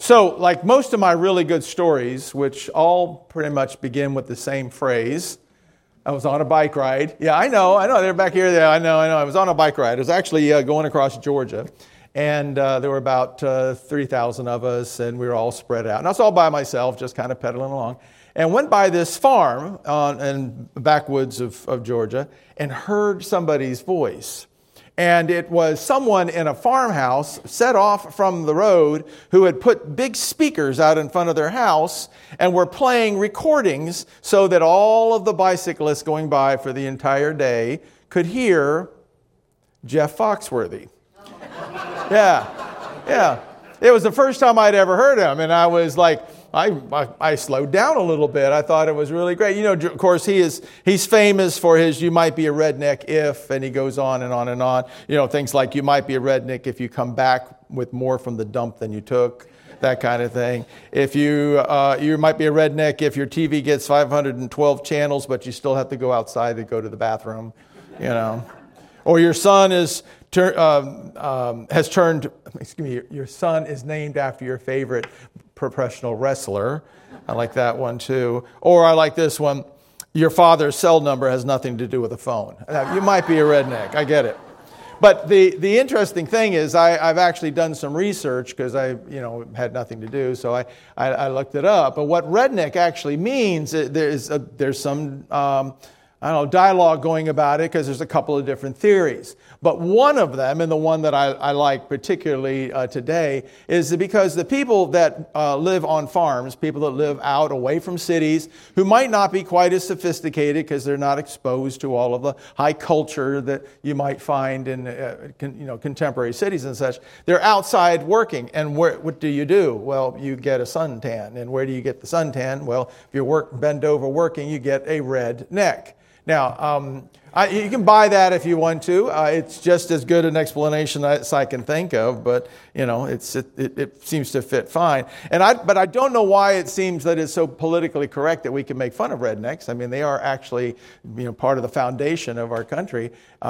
So, like most of my really good stories, which all pretty much begin with the same phrase, I was on a bike ride. Yeah, I know, they're back here. Yeah, I know. I was on a bike ride. I was actually going across Georgia, and there were about 3,000 of us, and we were all spread out. And I was all by myself, just kind of pedaling along, and went by this farm in the backwoods of Georgia and heard somebody's voice. And it was someone in a farmhouse set off from the road who had put big speakers out in front of their house and were playing recordings so that all of the bicyclists going by for the entire day could hear Jeff Foxworthy. Yeah. It was the first time I'd ever heard him, and I was like, I slowed down a little bit. I thought it was really great. You know, of course, he's famous for his "you might be a redneck if," and he goes on and on and on. You know, things like "you might be a redneck if you come back with more from the dump than you took," that kind of thing. If you might be a redneck if your TV gets 512 channels, but you still have to go outside to go to the bathroom, you know. Or your son your son is named after your favorite professional wrestler. I like that one too. Or I like this one, your father's cell number has nothing to do with a phone. You might be a redneck, I get it. But the interesting thing is I've actually done some research because I had nothing to do, so I looked it up. But what redneck actually means, there's some dialogue going about it because there's a couple of different theories. But one of them, and the one that I like particularly today, is because the people that live on farms, people that live out away from cities, who might not be quite as sophisticated because they're not exposed to all of the high culture that you might find in contemporary cities and such, they're outside working. And what do you do? Well, you get a suntan. And where do you get the suntan? Well, if you bend over working, you get a red neck. Now, you can buy that if you want to. It's just as good an explanation as I can think of, but it seems to fit fine. But I don't know why it seems that it's so politically correct that we can make fun of rednecks. I mean, they are actually part of the foundation of our country.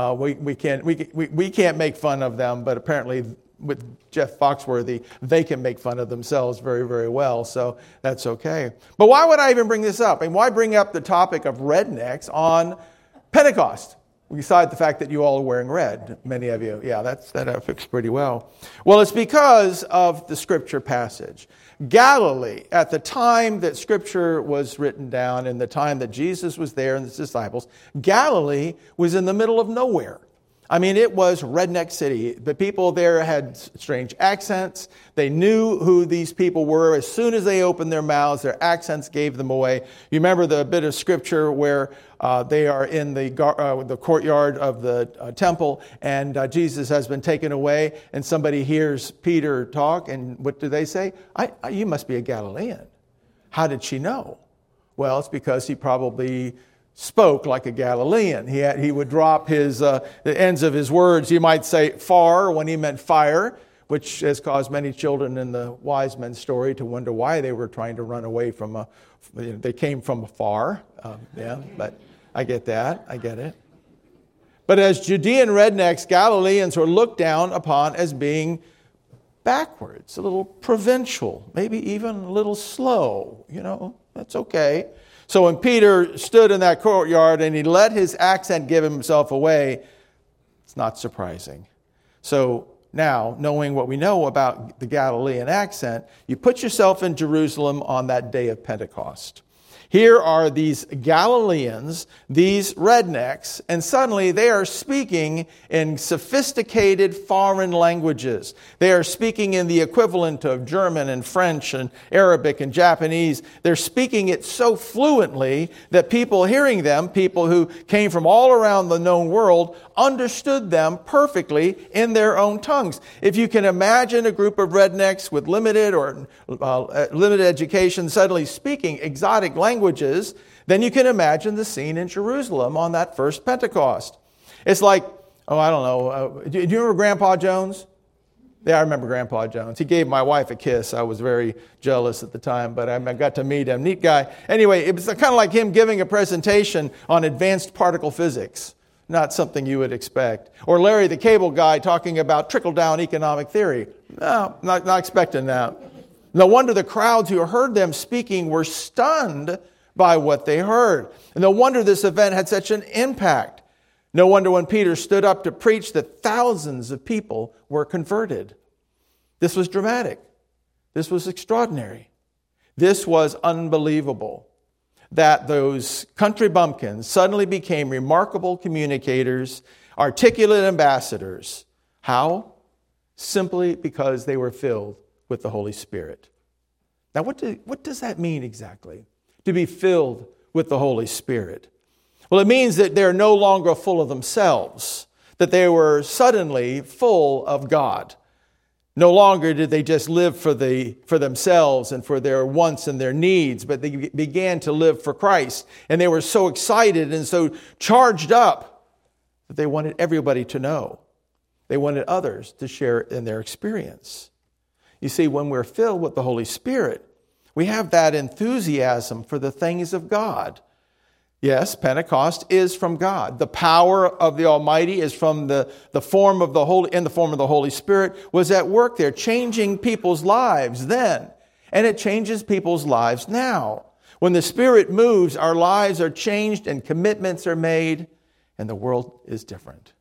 We can't make fun of them, but apparently with Jeff Foxworthy, they can make fun of themselves very, very well, so that's okay. But why would I even bring this up? I mean, why bring up the topic of rednecks on Pentecost? Beside the fact that you all are wearing red, many of you. Yeah, that fits pretty well. Well, it's because of the Scripture passage. Galilee, at the time that Scripture was written down and the time that Jesus was there and his disciples, Galilee was in the middle of nowhere. I mean, it was redneck city. The people there had strange accents. They knew who these people were. As soon as they opened their mouths, their accents gave them away. You remember the bit of scripture where they are in the courtyard of the temple, and Jesus has been taken away, and somebody hears Peter talk, and what do they say? You must be a Galilean. How did she know? Well, it's because he probably spoke like a Galilean. He would drop the ends of his words. You might say far when he meant fire, which has caused many children in the wise men's story to wonder why they were trying to run away from they came from afar. But I get that. I get it. But as Judean rednecks, Galileans were looked down upon as being backwards, a little provincial, maybe even a little slow. That's okay. So when Peter stood in that courtyard and he let his accent give himself away, it's not surprising. So now, knowing what we know about the Galilean accent, you put yourself in Jerusalem on that day of Pentecost. Here are these Galileans, these rednecks, and suddenly they are speaking in sophisticated foreign languages. They are speaking in the equivalent of German and French and Arabic and Japanese. They're speaking it so fluently that people hearing them, people who came from all around the known world, understood them perfectly in their own tongues. If you can imagine a group of rednecks with limited education suddenly speaking exotic languages, then you can imagine the scene in Jerusalem on that first Pentecost. It's like, I don't know, do you remember Grandpa Jones? Yeah, I remember Grandpa Jones. He gave my wife a kiss. I was very jealous at the time, but I got to meet him. Neat guy. Anyway, it was kind of like him giving a presentation on advanced particle physics. Not something you would expect. Or Larry the Cable Guy talking about trickle-down economic theory. No, not expecting that. No wonder the crowds who heard them speaking were stunned by what they heard. And no wonder this event had such an impact. No wonder when Peter stood up to preach that thousands of people were converted. This was dramatic. This was extraordinary. This was unbelievable that those country bumpkins suddenly became remarkable communicators, articulate ambassadors. How? Simply because they were filled with the Holy Spirit. Now, what does that mean exactly? To be filled with the Holy Spirit. Well, it means that they're no longer full of themselves, that they were suddenly full of God. No longer did they just live for themselves and for their wants and their needs, but they began to live for Christ. And they were so excited and so charged up that they wanted everybody to know. They wanted others to share in their experience. You see, when we're filled with the Holy Spirit, we have that enthusiasm for the things of God. Yes, Pentecost is from God. The power of the Almighty is from the form of the Holy Spirit was at work there, changing people's lives then. And it changes people's lives now. When the Spirit moves, our lives are changed and commitments are made, and the world is different.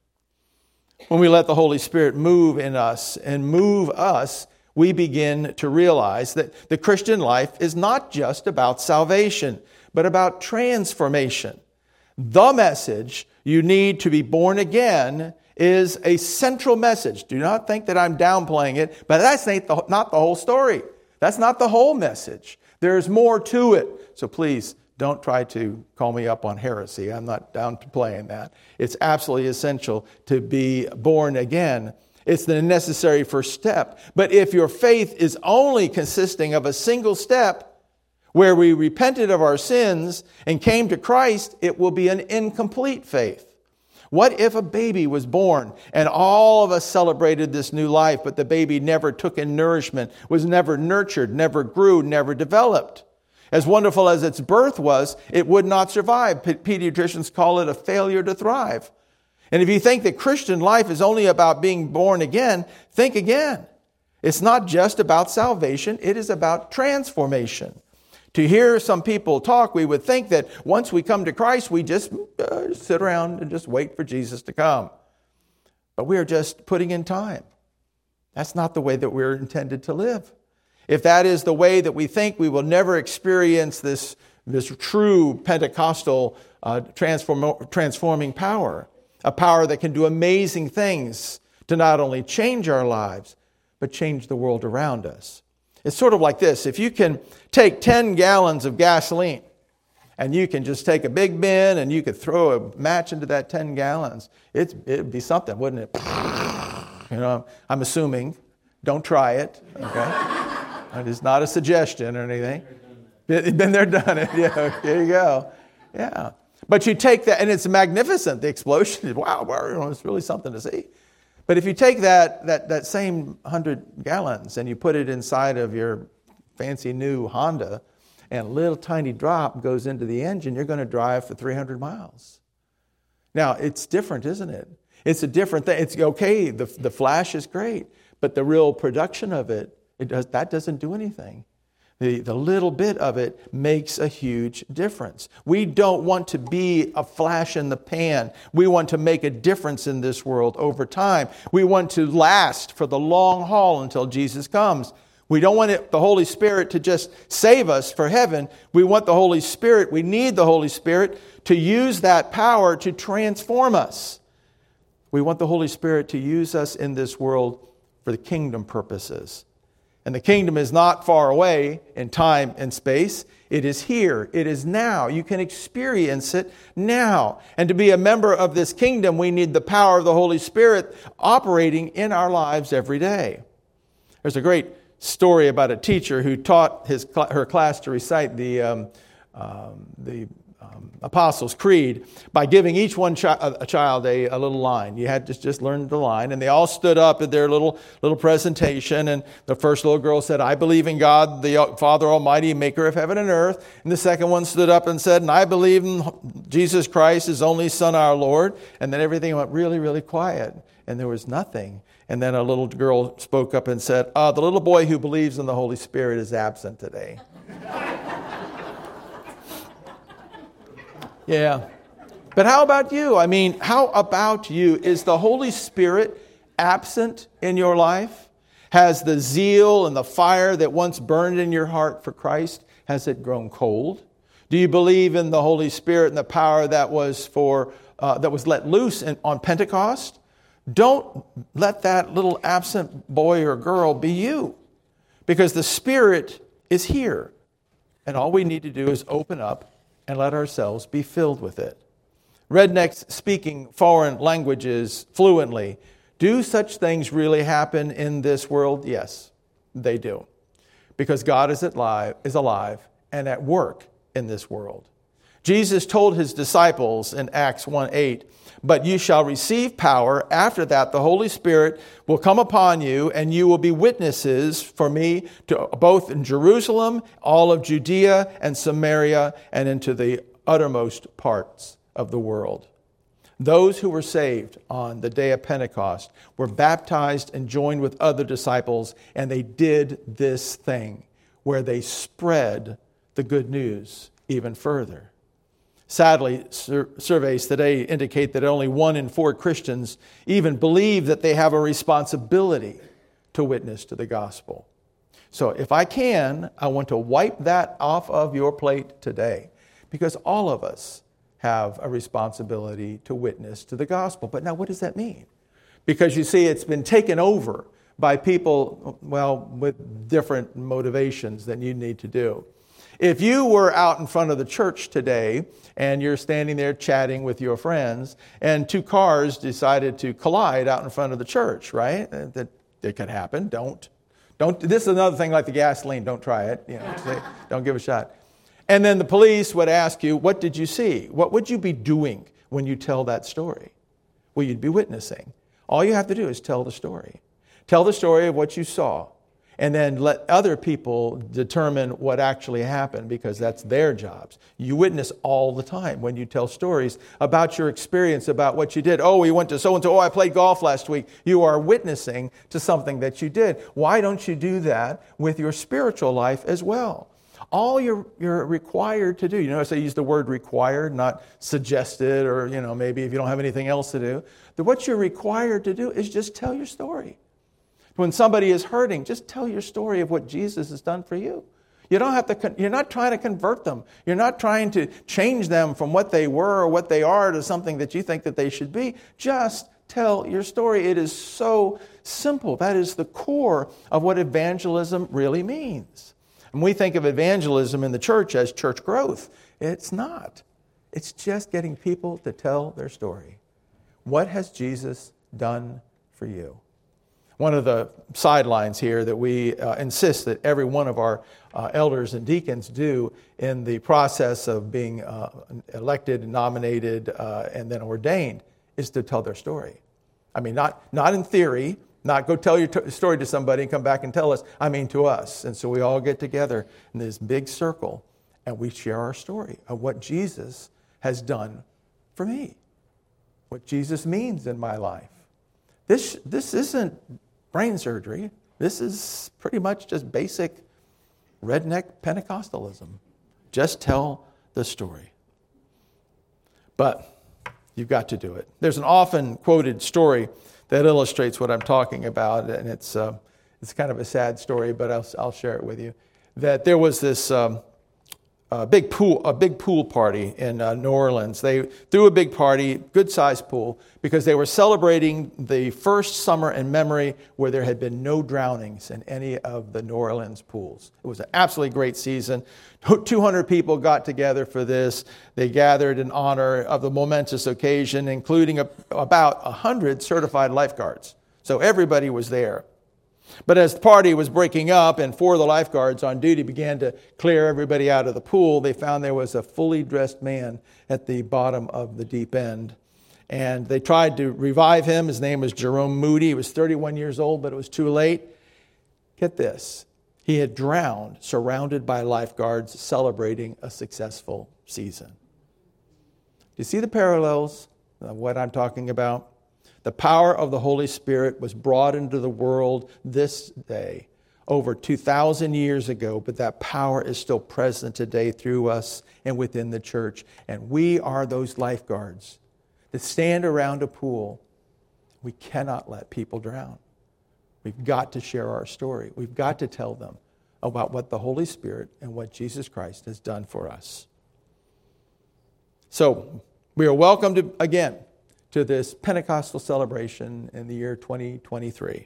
When we let the Holy Spirit move in us and move us, we begin to realize that the Christian life is not just about salvation, but about transformation. The message, you need to be born again, is a central message. Do not think that I'm downplaying it, but that's not the whole story. That's not the whole message. There's more to it. So please, don't try to call me up on heresy. I'm not downplaying that. It's absolutely essential to be born again. It's the necessary first step. But if your faith is only consisting of a single step, where we repented of our sins and came to Christ, it will be an incomplete faith. What if a baby was born and all of us celebrated this new life, but the baby never took in nourishment, was never nurtured, never grew, never developed? As wonderful as its birth was, it would not survive. Pediatricians call it a failure to thrive. And if you think that Christian life is only about being born again, think again. It's not just about salvation, it is about transformation. To hear some people talk, we would think that once we come to Christ, we just sit around and just wait for Jesus to come. But we are just putting in time. That's not the way that we're intended to live. If that is the way that we think, we will never experience this true Pentecostal transforming power, a power that can do amazing things to not only change our lives, but change the world around us. It's sort of like this. If you can take 10 gallons of gasoline and you can just take a big bin and you could throw a match into that 10 gallons, it'd be something, wouldn't it? I'm assuming. Don't try it, okay? It is not a suggestion or anything. Been there, done it. Yeah, there you go. Yeah. But you take that, and it's magnificent. The explosion, wow, it's really something to see. But if you take that same 100 gallons and you put it inside of your fancy new Honda, and a little tiny drop goes into the engine, you're going to drive for 300 miles. Now, it's different, isn't it? It's a different thing. It's okay, the flash is great, but the real production of that doesn't do anything. The little bit of it makes a huge difference. We don't want to be a flash in the pan. We want to make a difference in this world over time. We want to last for the long haul until Jesus comes. We don't want the Holy Spirit to just save us for heaven. We want the Holy Spirit, we need the Holy Spirit to use that power to transform us. We want the Holy Spirit to use us in this world for the kingdom purposes. And the kingdom is not far away in time and space. It is here. It is now. You can experience it now. And to be a member of this kingdom, we need the power of the Holy Spirit operating in our lives every day. There's a great story about a teacher who taught her class to recite the Apostles' Creed by giving each one a child a little line. You had to just learn the line. And they all stood up at their little presentation. And the first little girl said, "I believe in God, the Father Almighty, maker of heaven and earth." And the second one stood up and said, "And I believe in Jesus Christ, his only Son, our Lord." And then everything went really, really quiet. And there was nothing. And then a little girl spoke up and said, the little boy who believes in the Holy Spirit is absent today. Yeah. But how about you? I mean, how about you? Is the Holy Spirit absent in your life? Has the zeal and the fire that once burned in your heart for Christ, has it grown cold? Do you believe in the Holy Spirit and the power that was let loose on Pentecost? Don't let that little absent boy or girl be you, because the Spirit is here. And all we need to do is open up and let ourselves be filled with it. Rednecks speaking foreign languages fluently. Do such things really happen in this world? Yes, they do. Because God is alive and at work in this world. Jesus told his disciples in Acts 1:8, but you shall receive power. After that, the Holy Spirit will come upon you, and you will be witnesses for me to both in Jerusalem, all of Judea and Samaria, and into the uttermost parts of the world. Those who were saved on the day of Pentecost were baptized and joined with other disciples, and they did this thing where they spread the good news even further. Sadly, surveys today indicate that only 1 in 4 Christians even believe that they have a responsibility to witness to the gospel. So if I can, I want to wipe that off of your plate today, because all of us have a responsibility to witness to the gospel. But now what does that mean? Because you see, it's been taken over by people, with different motivations than you need to do. If you were out in front of the church today and you're standing there chatting with your friends and 2 cars decided to collide out in front of the church, right? That it could happen. Don't. This is another thing like the gasoline. Don't try it. Don't give a shot. And then the police would ask you, what did you see? What would you be doing when you tell that story? Well, you'd be witnessing. All you have to do is tell the story. Tell the story of what you saw. And then let other people determine what actually happened, because that's their jobs. You witness all the time when you tell stories about your experience, about what you did. Oh, we went to so-and-so. Oh, I played golf last week. You are witnessing to something that you did. Why don't you do that with your spiritual life as well? All you're required to do, you notice I use the word required, not suggested, or maybe if you don't have anything else to do. What you're required to do is just tell your story. When somebody is hurting, just tell your story of what Jesus has done for you. You're not trying to convert them. You're not trying to change them from what they were or what they are to something that you think that they should be. Just tell your story. It is so simple. That is the core of what evangelism really means. And we think of evangelism in the church as church growth. It's not. It's just getting people to tell their story. What has Jesus done for you? One of the sidelines here that we insist that every one of our elders and deacons do in the process of being elected, nominated, and then ordained is to tell their story. I mean, not in theory, not go tell your story to somebody and come back and tell us, I mean to us. And so we all get together in this big circle and we share our story of what Jesus has done for me, what Jesus means in my life. This isn't brain surgery. This is pretty much just basic redneck Pentecostalism. Just tell the story. But you've got to do it. There's an often quoted story that illustrates what I'm talking about, and it's kind of a sad story, but I'll share it with you. That there was this big pool party in New Orleans. They threw a big party, good-sized pool, because they were celebrating the first summer in memory where there had been no drownings in any of the New Orleans pools. It was an absolutely great season. 200 people got together for this. They gathered in honor of the momentous occasion, including about 100 certified lifeguards. So everybody was there. But as the party was breaking up and 4 of the lifeguards on duty began to clear everybody out of the pool, they found there was a fully dressed man at the bottom of the deep end. And they tried to revive him. His name was Jerome Moody. He was 31 years old, but it was too late. Get this. He had drowned, surrounded by lifeguards, celebrating a successful season. Do you see the parallels of what I'm talking about? The power of the Holy Spirit was brought into the world this day, over 2,000 years ago, but that power is still present today through us and within the church. And we are those lifeguards that stand around a pool. We cannot let people drown. We've got to share our story. We've got to tell them about what the Holy Spirit and what Jesus Christ has done for us. So, we are welcomed again to this Pentecostal celebration in the year 2023.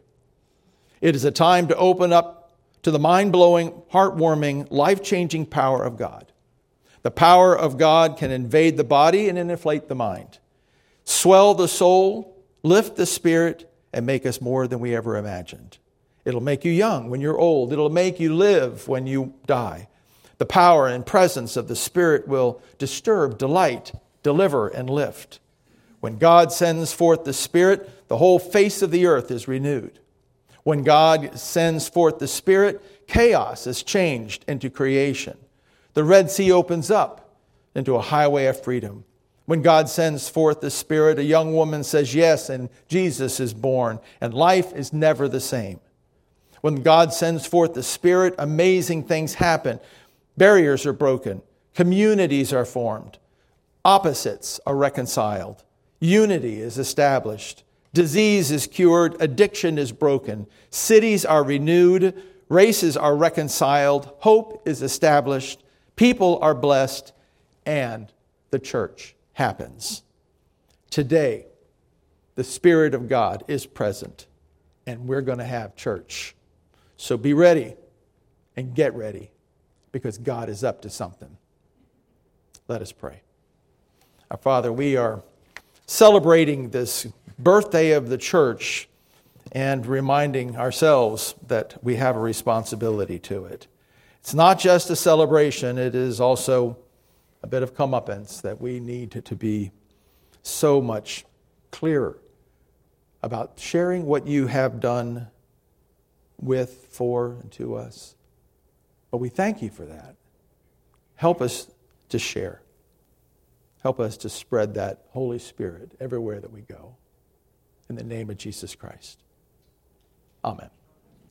It is a time to open up to the mind-blowing, heartwarming, life-changing power of God. The power of God can invade the body and inflate the mind, swell the soul, lift the spirit, and make us more than we ever imagined. It'll make you young when you're old. It'll make you live when you die. The power and presence of the Spirit will disturb, delight, deliver, and lift. When God sends forth the Spirit, the whole face of the earth is renewed. When God sends forth the Spirit, chaos is changed into creation. The Red Sea opens up into a highway of freedom. When God sends forth the Spirit, a young woman says yes, and Jesus is born, and life is never the same. When God sends forth the Spirit, amazing things happen. Barriers are broken. Communities are formed. Opposites are reconciled. Unity is established. Disease is cured. Addiction is broken. Cities are renewed. Races are reconciled. Hope is established. People are blessed. And the church happens. Today, the Spirit of God is present, and we're going to have church. So be ready and get ready, because God is up to something. Let us pray. Our Father, we are celebrating this birthday of the church and reminding ourselves that we have a responsibility to it. It's not just a celebration, it is also a bit of comeuppance that we need to be so much clearer about sharing what you have done with, for, and to us. But we thank you for that. Help us to share. Help us to spread that Holy Spirit everywhere that we go. In the name of Jesus Christ. Amen.